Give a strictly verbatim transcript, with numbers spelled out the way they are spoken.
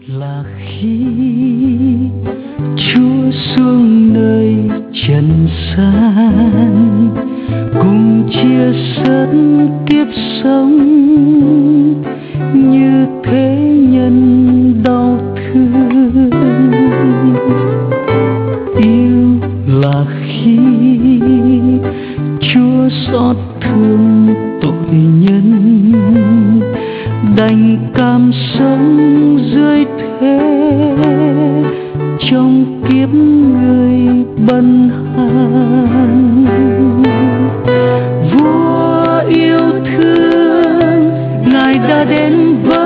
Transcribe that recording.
là khi Chúa xuống nơi trần gian cùng chia sẻ kiếp sống như thế nhân đau thương. Yêu là khi Chúa xót thương tội nhân đành cam sống dưới thế trong kiếp người bần hàn. Vua yêu thương Ngài đã đến với